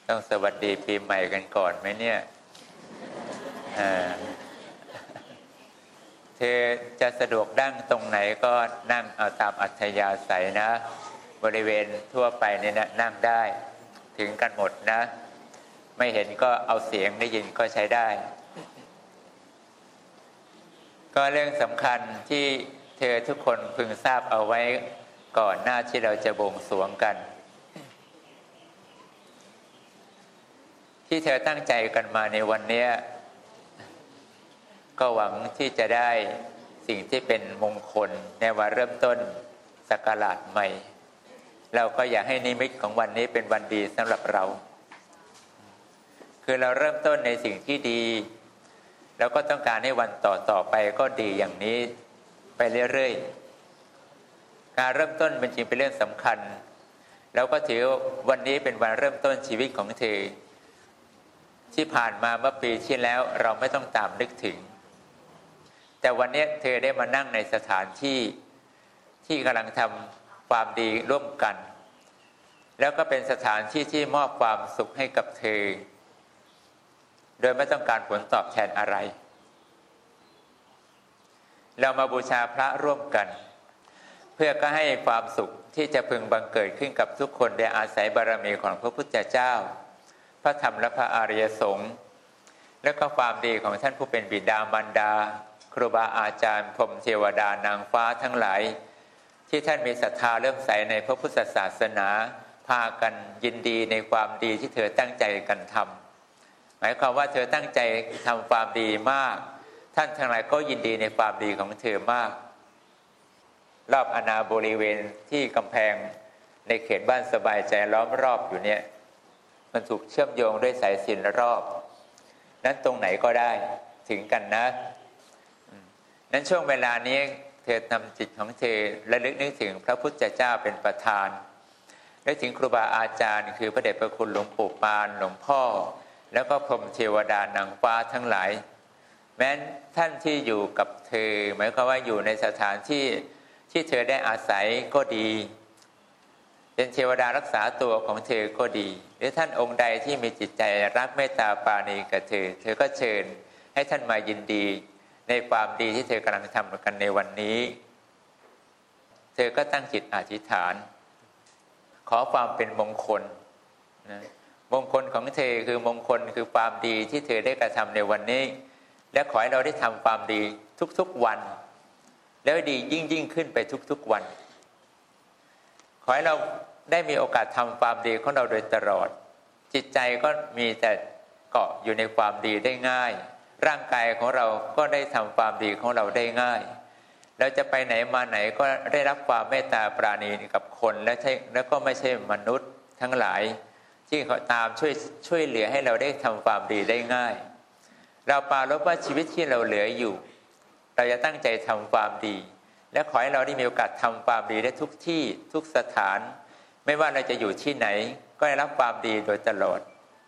ต้องสวัสดีปีใหม่กันก่อนไหมเนี่ยเธอจะสะดวกนั่งตรงไหนก็นั่งเอาตามอัธยาศัยนะบริเวณทั่วไปเนี่ยนะนั่งได้ถึงกันหมดนะไม่เห็นก็เอาเสียงได้ยินก็ใช้ได้ก็เรื่องสำคัญที่เธอทุกคนพึงทราบเอาไว้ก่อนหน้าที่เราจะบวงสรวงกันที่เธอตั้งใจกันมาในวันนี้ก็หวังที่จะได้สิ่งที่เป็นมงคลในวันเริ่มต้นศักราชใหม่เราก็อยากให้นิมิตของวันนี้เป็นวันดีสำหรับเราคือเราเริ่มต้นในสิ่งที่ดีแล้วก็ต้องการให้วันต่อไปก็ดีอย่างนี้ไปเรื่อยๆการเริ่มต้นเป็นจริงเป็นเรื่องสำคัญแล้วก็ถือวันนี้เป็นวันเริ่มต้นชีวิตของเธอที่ผ่านมาเมื่อปีที่แล้วเราไม่ต้องตามนึกถึงแต่วันนี้เธอได้มานั่งในสถานที่กำลังทำความดีร่วมกันแล้วก็เป็นสถานที่ที่มอบความสุขให้กับเธอโดยไม่ต้องการผลตอบแทนอะไรเรามาบูชาพระร่วมกันเพื่อก็ให้ความสุขที่จะพึงบังเกิดขึ้นกับทุกคนโดยอาศัยบารมีของพระพุทธเจ้าพระธรรมและพระอริยสงฆ์และก็ความดีของท่านผู้เป็นบิดามารดาครูบาอาจารย์พรหมเทวดานางฟ้าทั้งหลายที่ท่านมีศรัทธาเลื่อมใสในพระพุทธศาสนาพากันยินดีในความดีที่เธอตั้งใจกันทำหมายความว่าเธอตั้งใจทำความดีมากท่านทั้งหลายก็ยินดีในความดีของเธอมากรอบอาณาบริเวณที่กำแพงในเขตบ้านสบายใจล้อมรอบอยู่เนี่ยมันถูกเชื่อมโยงด้วยสายสิญจน์รอบนั้นตรงไหนก็ได้ถึงกันนะนั้นช่วงเวลานี้เธอนำจิตของเธอระลึกนึกถึงพระพุทธเจ้าเป็นประธานและถึงครูบาอาจารย์คือพระเดชพระคุณหลวงปู่ปานหลวงพ่อแล้วก็พรหมเทวดานางฟ้าทั้งหลายแม้ท่านที่อยู่กับเธอหมายความว่าอยู่ในสถานที่ที่เธอได้อาศัยก็ดีเป็นเทวดารักษาตัวของเธอก็ดีหรือท่านองค์ใดที่มีจิตใจรักเมตตาปราณีกับเธอก็เชิญให้ท่านมายินดีในความดีที่เธอกำลังทำกันในวันนี้เธอก็ตั้งจิตอธิษฐานขอความเป็นมงคลนะมงคลของเธอคือมงคลคือความดีที่เธอได้กระทำในวันนี้และขอให้เราได้ทำความดีทุกๆวันแล้วดียิ่งขึ้นไปทุกๆวันขอให้เราได้มีโอกาสทำความดีของเราโดยตลอดจิตใจก็มีแต่เกาะอยู่ในความดีได้ง่ายร่างกายของเราก็ได้ทำความดีของเราได้ง่ายเราจะไปไหนมาไหนก็ได้รับความเมตตาปราณีกับคนแล้วก็ไม่ใช่มนุษย์ทั้งหลายที่เขาตามช่วยเหลือให้เราได้ทำความดีได้ง่ายเราปรารภว่าชีวิตที่เราเหลืออยู่เราจะตั้งใจทำความดีและขอให้เราได้มีโอกาสทำความดีได้ทุกที่ทุกสถานไม่ว่าเราจะอยู่ที่ไหนก็ได้รับความดีโดยตลอด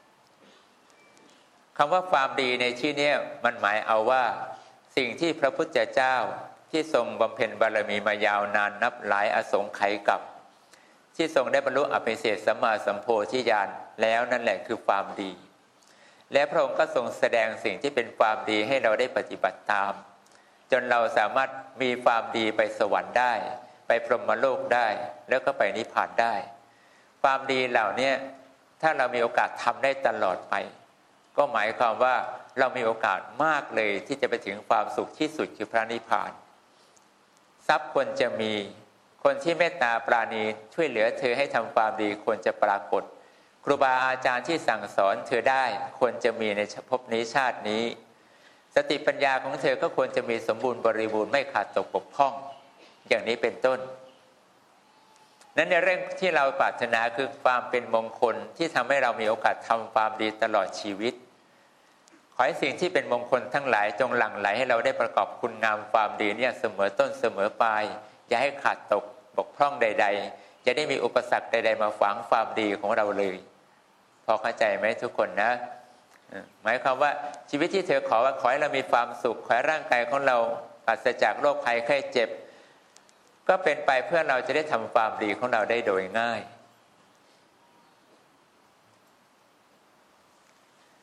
คำว่าความดีในที่นี้มันหมายเอาว่าสิ่งที่พระพุทธเจ้าที่ทรงบำเพ็ญบารมีมายาวนานนับหลายอสงไขยกับที่ทรงได้บรรลุอภิเศษสัมมาสัมโพธิญาณแล้วนั่นแหละคือความดีและพระองค์ก็ทรงแสดงสิ่งที่เป็นความดีให้เราได้ปฏิบัติตามจนเราสามารถมีความดีไปสวรรค์ได้ไปพรหมโลกได้แล้วก็ไปนิพพานได้ความดีเหล่านี้ถ้าเรามีโอกาสทำได้ตลอดไปก็หมายความว่าเรามีโอกาสมากเลยที่จะไปถึงความสุขที่สุดคือพระนิพพานทรัพย์ควรจะมีคนที่เมตตาปราณีช่วยเหลือเธอให้ทำความดีควรจะปรากฏครูบาอาจารย์ที่สั่งสอนเธอได้ควรจะมีในภพนี้ชาตินี้สติปัญญาของเธอก็ควรจะมีสมบูรณ์บริบูรณ์ไม่ขาดตกบกพร่องอย่างนี้เป็นต้นนั้นในเรื่องที่เราปรารถนาคือความเป็นมงคลที่ทำให้เรามีโอกาสทำความดีตลอดชีวิตขอให้สิ่งที่เป็นมงคลทั้งหลายจงหลั่งไหลให้เราได้ประกอบคุณงามความดีเนี่ยเสมอต้นเสมอปลายอย่าให้ขาดตกบกพร่องใดๆจะได้มีอุปสรรคใดๆมาขวางความดีของเราเลยพอเข้าใจไหมทุกคนนะหมายความว่าชีวิตที่เธอขอให้เรามีความสุขขอให้ร่างกายของเราปราศจากโรคภัยไข้เจ็บก็เป็นไปเพื่อเราจะได้ทำความดีของเราได้โดยง่าย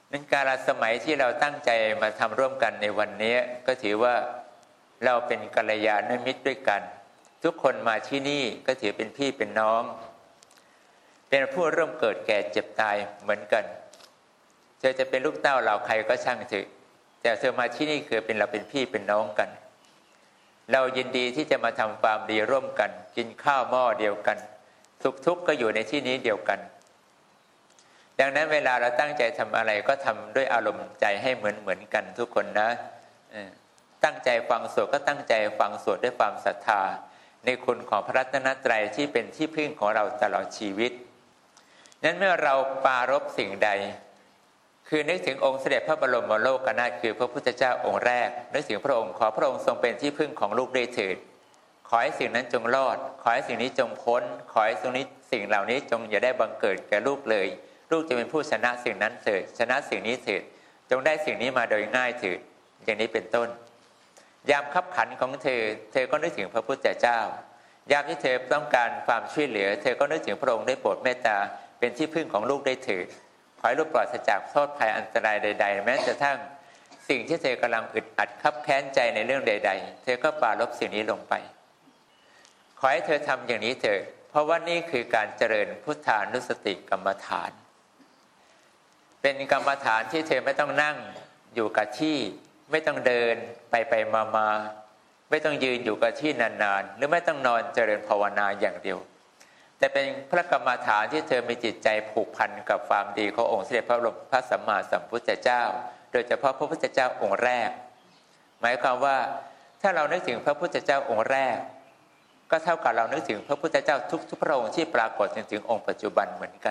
นั้นกาลสมัยที่เราตั้งใจมาทำร่วมกันในวันนี้ก็ถือว่าเราเป็นกัลยาณมิตรด้วยกันทุกคนมาที่นี่ก็ถือเป็นพี่เป็นน้องเป็นผู้ร่วมเกิดแก่เจ็บตายเหมือนกันเธอจะเป็นลูกเต้าเราใครก็ช่างเถอะแต่เธอมาที่นี่คือเราเป็นพี่เป็นน้องกันเรายินดีที่จะมาทำความดีร่วมกันกินข้าวหม้อเดียวกันสุขทุกข์ก็อยู่ในที่นี้เดียวกันดังนั้นเวลาเราตั้งใจทำอะไรก็ทำด้วยอารมณ์ใจให้เหมือนกันทุกคนนะตั้งใจฟังสวดก็ตั้งใจฟังสวดด้วยความศรัทธาในคุณของพระรัตนตรัยที่เป็นที่พึ่งของเราตลอดชีวิตนั้นเมื่อเราปรารภสิ่งใดคือนึกถึงองค์เสด็จพระบรมโลกนาถคือพระพุทธเจ้าองค์แรกนึกถึงพระองค์ขอพระองค์ทรงเป็นที่พึ่งของลูกได้เถิดขอให้สิ่งนั้นจงรอดขอให้สิ่งนี้จงพ้นขอให้สิ่งเหล่านี้จงอย่าได้บังเกิดแก่ลูกเลยลูกจะเป็นผู้ชนะสิ่งนั้นเถิดชนะสิ่งนี้เถิดจงได้สิ่งนี้มาโดยง่ายเถิดอย่างนี้เป็นต้นยามคับขันของเธอก็นึกถึงพระพุทธเจ้ายามที่เธอต้องการความช่วยเหลือเธอก็นึกถึงพระองค์ได้โปรดเมตตาเป็นที่พึ่งของลูกได้เถิดขอให้ลูกปลอดจากโทษภัยอันตรายใดๆแม้กระทั่งสิ่งที่เธอกำลังอึดอัดคับแค้นใจในเรื่องใดๆเธอก็ปรารภสิ่งนี้ลงไปขอให้เธอทำอย่างนี้เถิดเพราะว่านี่คือการเจริญพุทธานุสติกรรมฐานเป็นกรรมฐานที่เธอไม่ต้องนั่งอยู่กับที่ไม่ต้องเดินไปมาไม่ต้องยืนอยู่กับที่นานๆหรือไม่ต้องนอนเจริญภาวนาอย่างเดียวแต่เป็นพระกรรมฐานที่เธอมีจิตใจผูกพันกับความดีขององค์เสด็จพระสัมมาสัมพุทธเจ้าโดยเฉพาะพระพุทธเจ้าองค์แรกหมายความว่าถ้าเรานึกถึงพระพุทธเจ้าองค์แรกก็เท่ากับเรานึกถึงพระพุทธเจ้าทุกพระองค์ที่ปรากฏจนถึงองค์ปัจจุบันเหมือนกัน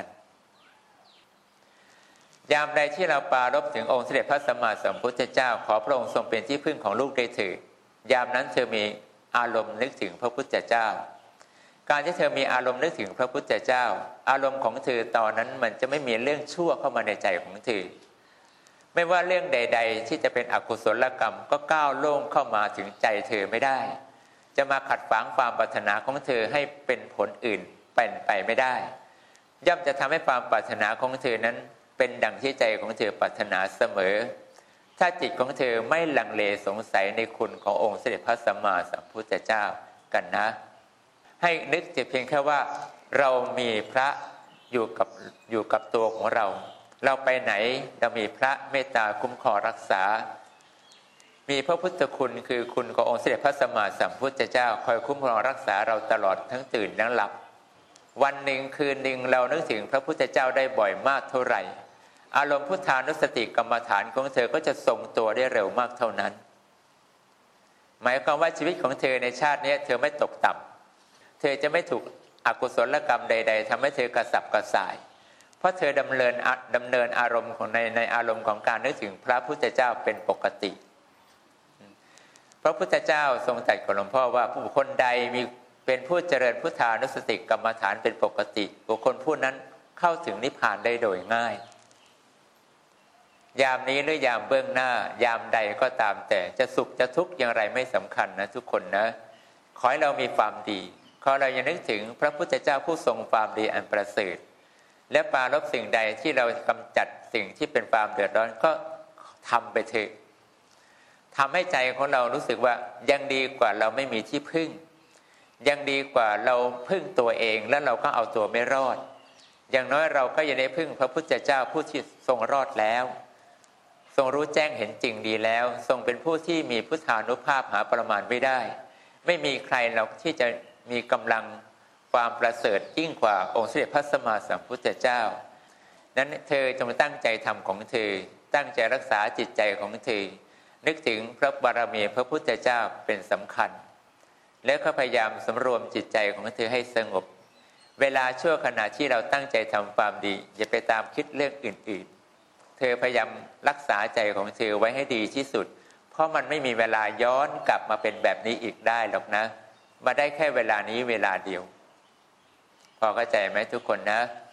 ยามใดที่เราปรารภถึงองค์เสด็จพระสัมมาสัมพุทธเจ้าขอพระองค์ทรงเป็นที่พึ่งของลูกได้เถิดยามนั้นเธอมีอารมณ์นึกถึงพระพุทธเจ้าการที่เธอมีอารมณ์นึกถึงพระพุทธเจ้าอารมณ์ของเธอตอนนั้นมันจะไม่มีเรื่องชั่วเข้ามาในใจของเธอไม่ว่าเรื่องใดๆที่จะเป็นอกุศลกรรมก็ก้าวล่วงเข้ามาถึงใจเธอไม่ได้จะมาขัดขวางความปรารถนาของเธอให้เป็นผลอื่นเป็นไปไม่ได้ย่อมจะทำให้ความปรารถนาของเธอนั้นเป็นดังที่ใจของเธอปรารถนาเสมอถ้าจิตของเธอไม่ลังเลสงสัยในคุณขององค์เสด็จพระสัมมาสัมพุทธเจ้ากันนะให้นึกแต่เพียงแค่ว่าเรามีพระอยู่กับตัวของเราไปไหนเรามีพระเมตตาคุ้มครองรักษามีพระพุทธคุณคือคุณขององค์เสด็จพระสัมมาสัมพุทธเจ้าคอยคุ้มครองรักษาเราตลอดทั้งตื่นทั้งหลับวันหนึ่งคืนหนึ่งเรานึกถึงพระพุทธเจ้าได้บ่อยมากเท่าไหร่อารมณ์พุทธานุสติกรรมฐานของเธอก็จะทรงตัวได้เร็วมากเท่านั้นหมายความว่าชีวิตของเธอในชาตินี้เธอไม่ตกต่ำเธอจะไม่ถูกอกุศลกรรมใดๆทำให้เธอกระสับกระส่ายเพราะเธอดำเนินอารมณ์ของในอารมณ์ของการนึกถึงพระพุทธเจ้าเป็นปกติพระพุทธเจ้าทรงตรัสกับหลวงพ่อว่าผู้คนใดมีเป็นผู้เจริญพุทธานุสติกรรมฐานเป็นปกติบุคคลผู้นั้นเข้าถึงนิพพานได้โดยง่ายยามนี้หรือยามเบื้องหน้ายามใดก็ตามแต่จะสุขจะทุกข์อย่างไรไม่สำคัญนะทุกคนนะขอให้เรามีความดีขอเราอย่านึกถึงพระพุทธเจ้าผู้ทรงความดีอันประเสริฐและปรารภสิ่งใดที่เรากำจัดสิ่งที่เป็นความเดือดร้อนก็ทำไปเถอะทำให้ใจของเรารู้สึกว่ายังดีกว่าเราไม่มีที่พึ่งยังดีกว่าเราพึ่งตัวเองแล้วเราก็เอาตัวไม่รอดอย่างน้อยเราก็ยังได้พึ่งพระพุทธเจ้าผู้ที่ทรงรอดแล้วทรงรู้แจ้งเห็นจริงดีแล้วทรงเป็นผู้ที่มีพุทธานุภาพหาประมาณไม่ได้ไม่มีใครเราที่จะมีกำลังความประเสริฐยิ่งกว่าองค์เสด็จพระสัมมาสัมพุทธเจ้านั้นเธอจงตั้งใจทำของเธอตั้งใจรักษาจิตใจของเธอนึกถึงพระบารมีพระพุทธเจ้าเป็นสำคัญแล้วก็พยายามสำรวมจิตใจของเธอให้สงบเวลาชั่วขณะที่เราตั้งใจทำความดีอย่าไปตามคิดเรื่องอื่นๆเธอพยายามรักษาใจของเธอไว้ให้ดีที่สุดเพราะมันไม่มีเวลาย้อนกลับมาเป็นแบบนี้อีกได้หรอกนะมาได้แค่เวลานี้เวลาเดียวพอเข้าใจไหมทุกคนนะ